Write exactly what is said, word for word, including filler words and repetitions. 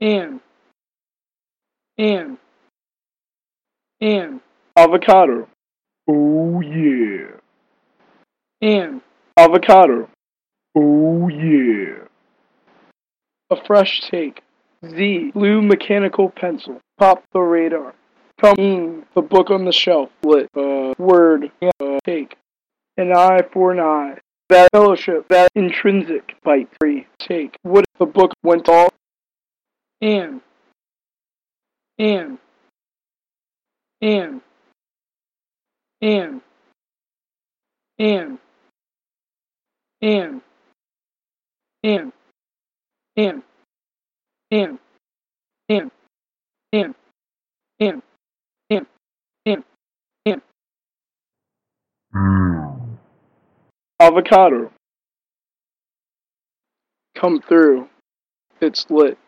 and, and, and, avocado. Oh yeah. and, Avocado. Oh yeah. a fresh take. Z, blue mechanical pencil. Pop the radar. Come in, the book on the shelf. Lit. Uh, word. Uh, take. An eye for an eye. That fellowship. That intrinsic bite. Three. Take. What if the book went all? And. And. And. And. And. And. And. And. And. And. And. And. And. And. And. Avocado. Come through. It's lit.